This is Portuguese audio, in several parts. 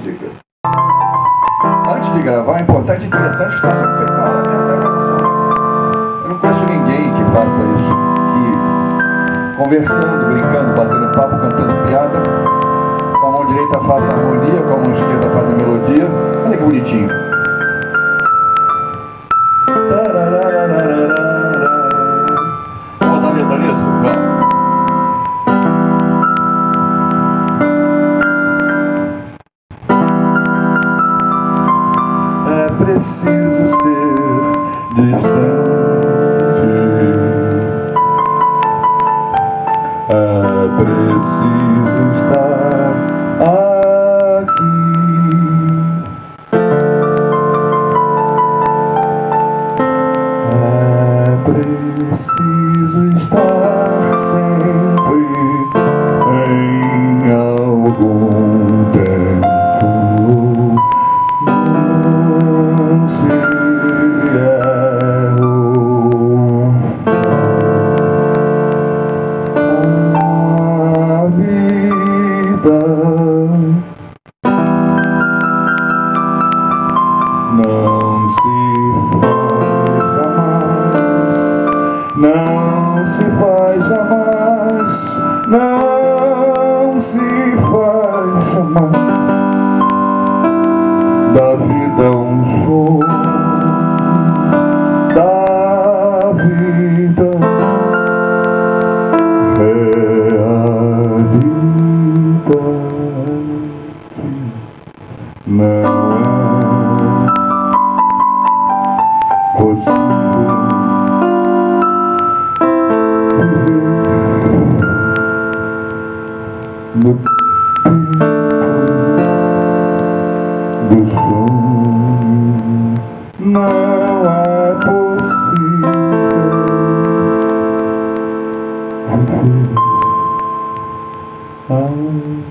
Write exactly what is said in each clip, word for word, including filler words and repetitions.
música. Antes de gravar, é importante e interessante que está sendo feito na hora mesmo da gravação. Eu não conheço ninguém que faça isso, que conversando, brincando, batendo papo, cantando piada, com a mão direita faz a harmonia, com a mão esquerda faz a melodia. Olha que bonitinho. Vamos botar a letra nisso? Vamos. É preciso ser distante, é preciso estar aqui, é preciso estar sempre em algum tempo. Não se erra a vida, não se faz jamais, não se faz jamais, não se faz jamais. Da vida um sonho, da vida realidade, não é possível viver no tempo do sonho, não é possível viver assim.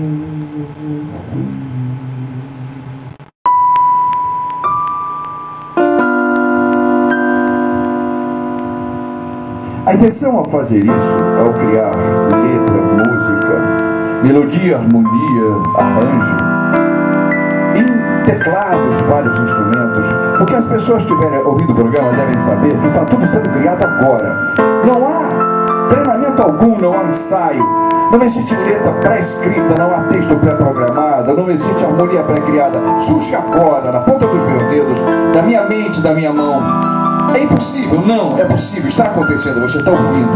A intenção ao fazer isso, ao criar letra, música, melodia, harmonia, arranjo, em teclados, vários instrumentos, porque as pessoas que estiverem ouvindo o programa devem saber que está tudo sendo criado agora. Não há treinamento algum, não há ensaio, não existe letra pré-escrita, não há texto pré-programado, não existe harmonia pré-criada. Surge agora, na ponta dos meus dedos, da minha mente, da minha mão. É impossível? Não, é possível, está acontecendo, você está ouvindo.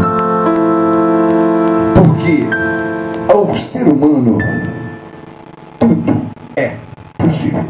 Porque ao ser humano, tudo é possível.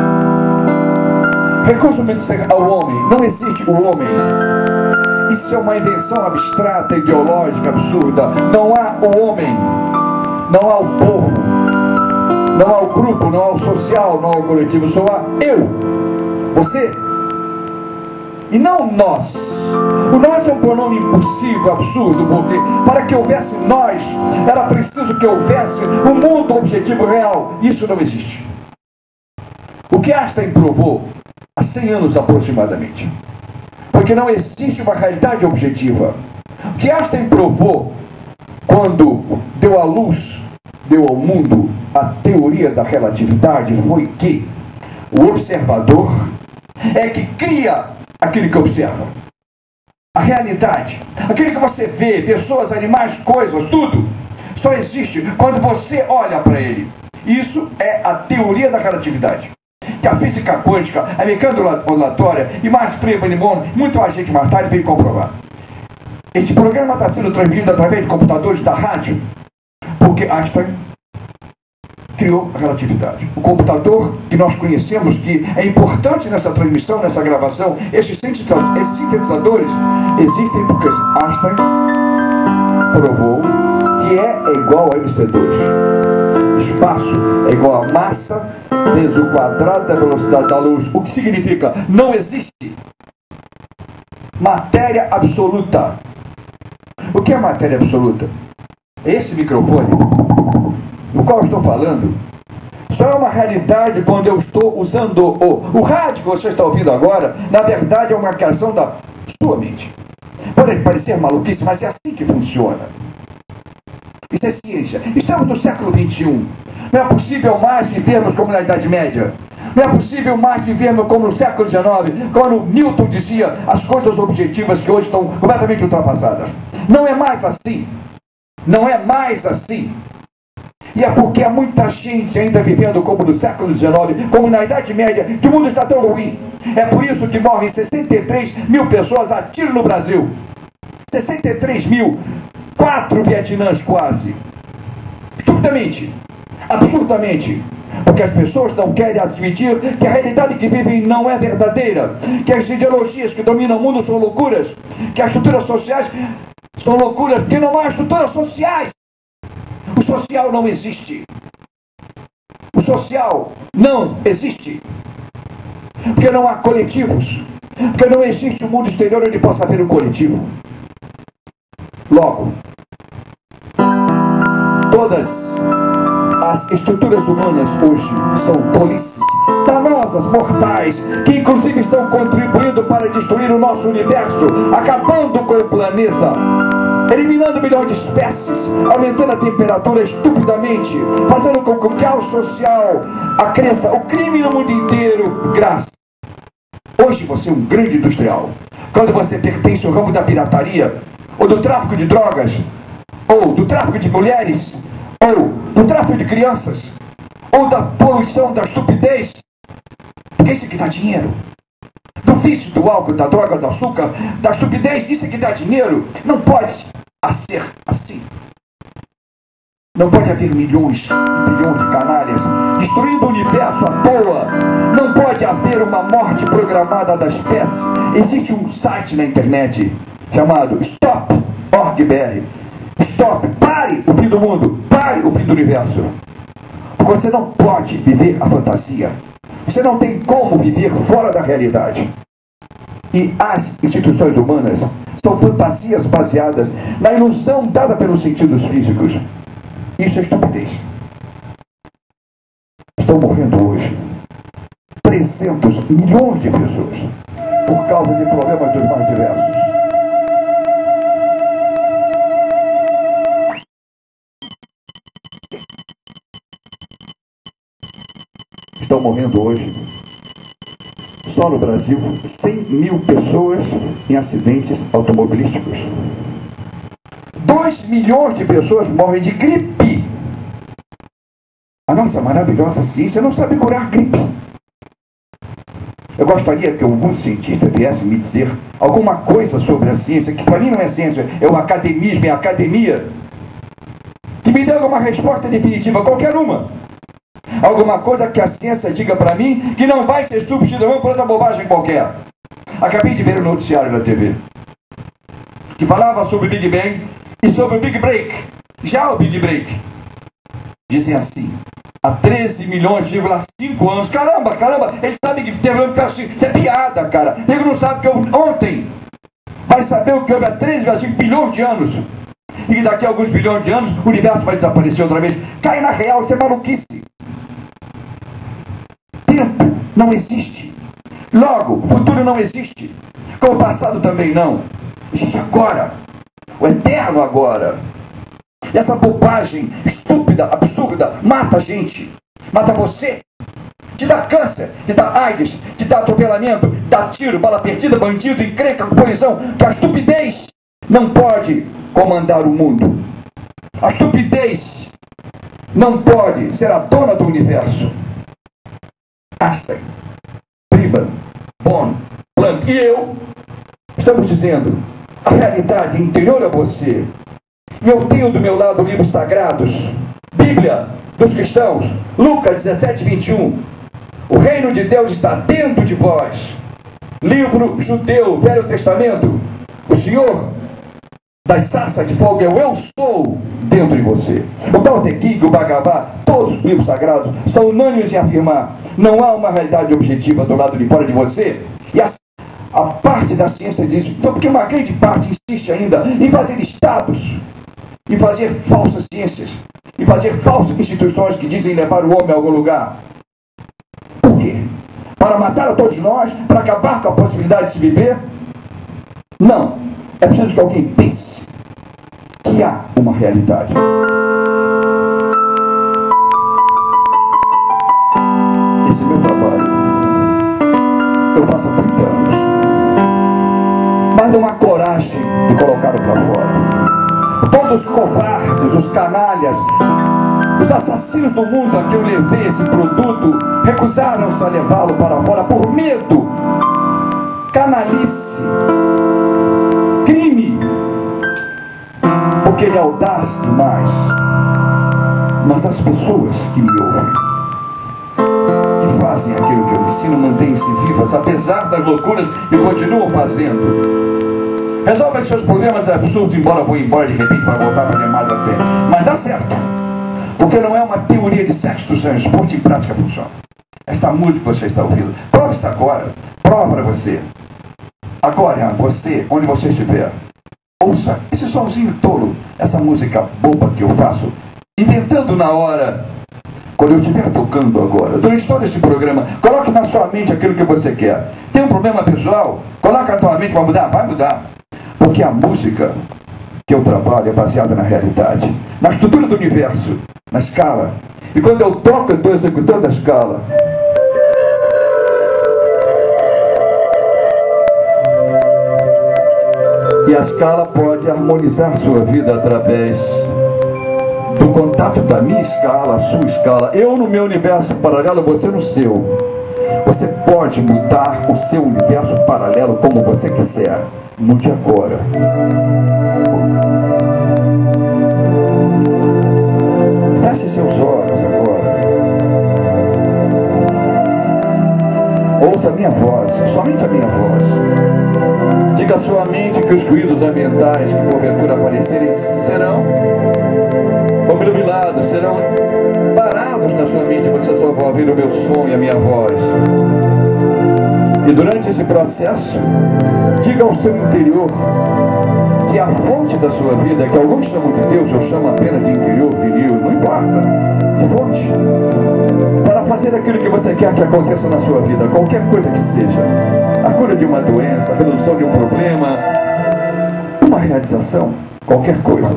Recurso ao homem, não existe o homem. Isso é uma invenção abstrata, ideológica, absurda. Não há o homem, não há o povo, não há o grupo, não há o social, não há o coletivo, só há eu, você e não nós. O nós é um pronome impossível, absurdo, porque para que houvesse nós, era preciso que houvesse um mundo objetivo real. Isso não existe. O que Einstein provou há cem anos aproximadamente, porque não existe uma realidade objetiva. O que Einstein provou quando deu à luz, deu ao mundo a teoria da relatividade, foi que o observador é que cria aquilo que observa. A realidade, aquilo que você vê, pessoas, animais, coisas, tudo, só existe quando você olha para ele. Isso é a teoria da relatividade, que a física quântica, a mecânica ondulatória e mais prima de mundo, muito mais gente mais tarde veio comprovar. Este programa está sendo transmitido através de computadores da rádio, porque Einstein criou a relatividade. O computador que nós conhecemos, que é importante nessa transmissão, nessa gravação, esses sintetizadores existem porque Einstein provou que é igual a M C dois. Espaço é igual a massa vezes o quadrado da velocidade da luz. O que significa? Não existe matéria absoluta. O que é matéria absoluta? Esse microfone no qual eu estou falando só é uma realidade quando eu estou usando o, o rádio que você está ouvindo agora. Na verdade é uma criação da sua mente. Pode parecer maluquice, mas é assim que funciona. Isso é ciência. Estamos no século vinte e um. Não é possível mais vivermos como na Idade Média. Não é possível mais vivermos como no século dezenove, quando Newton dizia as coisas objetivas que hoje estão completamente ultrapassadas. Não é mais assim. Não é mais assim. E é porque há muita gente ainda vivendo como no século dezenove, como na Idade Média, que o mundo está tão ruim. É por isso que morrem sessenta e três mil pessoas a tiro no Brasil. sessenta e três mil, quatro Vietnãs quase. Estupidamente, absurdamente. Porque as pessoas não querem admitir que a realidade que vivem não é verdadeira, que as ideologias que dominam o mundo são loucuras, que as estruturas sociais são loucuras, porque não há estruturas sociais. O social não existe. O social não existe. Porque não há coletivos. Porque não existe um mundo exterior onde possa haver um coletivo. Logo, todas as estruturas humanas hoje são tolices, danosas, mortais, que inclusive estão contribuindo para destruir o nosso universo, acabando com o planeta, eliminando milhões de espécies, aumentando a temperatura estupidamente, fazendo com que o caos social acresça, o crime no mundo inteiro, graça. Hoje você é um grande industrial. Quando você pertence ao ramo da pirataria, ou do tráfico de drogas, ou do tráfico de mulheres, ou do tráfico de crianças, ou da poluição, da estupidez, porque isso é que dá dinheiro. Do vício, do álcool, da droga, do açúcar, da estupidez, isso é que dá dinheiro. Não pode ser assim. Não pode haver milhões e bilhões de canalhas destruindo o universo à toa. Não pode haver uma morte programada da espécie. Existe um site na internet chamado stop ponto org ponto br. Stop, pare o fim do mundo, pare o fim do universo. Porque você não pode viver a fantasia. Você não tem como viver fora da realidade. E as instituições humanas são fantasias baseadas na ilusão dada pelos sentidos físicos. Isso é estupidez. Estão morrendo hoje trezentos milhões de pessoas por causa de problemas dos mais diversos. Estão morrendo hoje, só no Brasil, cem mil pessoas em acidentes automobilísticos. dois milhões de pessoas morrem de gripe. A nossa maravilhosa ciência não sabe curar gripe. Eu gostaria que algum cientista viesse me dizer alguma coisa sobre a ciência, que para mim não é ciência, é o academismo, é a academia, que me dê alguma resposta definitiva, qualquer uma. Alguma coisa que a ciência diga para mim que não vai ser substituída por outra bobagem qualquer. Acabei de ver o noticiário na T V que falava sobre o Big Bang e sobre o Big Break. Já o Big Break, dizem assim, há treze milhões e cinco anos. Caramba, caramba, eles sabem que teve um assim. Isso é piada, cara. Nego não sabe o que houve ontem, vai saber o que houve há treze vírgula cinco bilhões de anos. E que daqui a alguns bilhões de anos o universo vai desaparecer outra vez. Cai na real, isso é maluquice. Tempo não existe. Logo, futuro não existe. Como o passado também não. Existe agora. O eterno agora. E essa bobagem estúpida, absurda, mata a gente. Mata você. Te dá câncer, te dá AIDS, te dá atropelamento, dá tiro, bala perdida, bandido, encrenca, poluição. Que a estupidez não pode comandar o mundo. A estupidez não pode ser a dona do universo. Einstein, Friedman, Bohr, Planck e eu estamos dizendo: a realidade interior é você. E eu tenho do meu lado livros sagrados, Bíblia dos cristãos, Lucas dezessete, vinte e um. O reino de Deus está dentro de vós. Livro judeu, Velho Testamento. O Senhor das sarças de fogo é o eu sou dentro de você. O Tao Te Ching, o Bhagavad, todos os livros sagrados são unânimes em afirmar: não há uma realidade objetiva do lado de fora de você. E a, a parte da ciência diz, então, porque uma grande parte insiste ainda em fazer estados, em fazer falsas ciências, em fazer falsas instituições que dizem levar o homem a algum lugar. Por quê? Para matar a todos nós? Para acabar com a possibilidade de se viver? Não. É preciso que alguém pense que há uma realidade. eu faço há trinta anos. Mas não há coragem de colocá-lo para fora. Todos os covardes, os canalhas, os assassinos do mundo a quem eu levei esse produto, recusaram-se a levá-lo para fora por medo, canalice, crime, porque ele é audaz demais. Mas as pessoas que me ouvem, que fazem aquilo que eu ensino, mantêm-se vivas, apesar das loucuras, e continuam fazendo. Resolvem seus problemas absurdos, embora vou embora de repente para voltar para mais até. Mas dá certo, porque não é uma teoria de sexo, isso é um esporte em prática funciona. Esta música que você está ouvindo, prove isso agora, prova para você. Agora, você, onde você estiver, ouça esse somzinho tolo, essa música boba que eu faço, inventando na hora, quando eu estiver tocando agora, durante todo esse programa, coloque na sua mente aquilo que você quer. Tem um problema pessoal? Coloque na sua mente, vai mudar? Vai mudar. Porque a música que eu trabalho é baseada na realidade, na estrutura do universo, na escala. E quando eu toco, eu estou executando a escala. E a escala pode harmonizar sua vida através do contato da minha escala, a sua escala. Eu no meu universo paralelo, você no seu. Você pode mudar o seu universo paralelo como você quiser. Mude agora. Feche seus olhos agora. Ouça a minha voz, somente a minha voz. Diga à sua mente que os ruídos ambientais que porventura aparecerem serão obnubilados, serão parados na sua mente. Você só vai ouvir o meu som e a minha voz. E durante esse processo, diga ao seu interior que a fonte da sua vida, que alguns chamam de Deus, eu chamo apenas de interior, viril, não importa, de fonte, para fazer aquilo que você quer que aconteça na sua vida, qualquer coisa que seja, a cura de uma doença, a resolução de um problema, uma realização, qualquer coisa.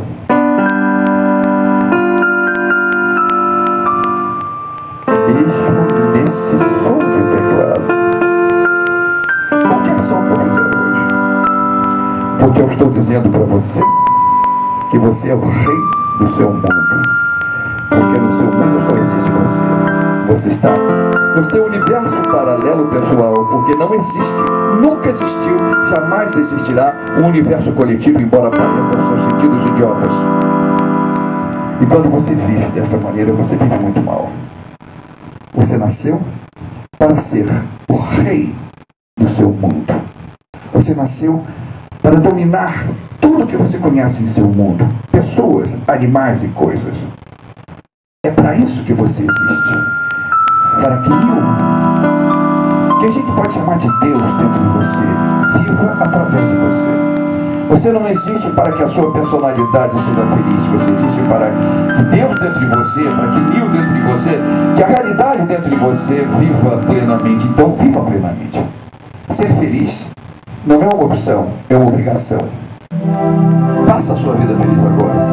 Mesmo nesse som de teclado, qualquer som que eu fizer hoje, porque eu estou dizendo para você que você é o rei do seu mundo, porque no seu mundo só existe você. Você está no seu universo paralelo pessoal, porque não existe, nunca existiu, jamais existirá um universo coletivo, embora pareça aos seus sentidos idiotas. E quando você vive desta maneira, você vive muito mal. Você nasceu para ser o rei do seu mundo. Você nasceu para dominar tudo que você conhece em seu mundo. Pessoas, animais e coisas. É para isso que você existe. Para que eu, que a gente pode chamar de Deus dentro de você, viva através de você. Você não existe para que a sua personalidade seja feliz. Você existe para que Deus dentro de você, para que Nil dentro de você, que a realidade dentro de você viva plenamente. Então viva plenamente. Ser feliz não é uma opção, é uma obrigação. Faça a sua vida feliz agora.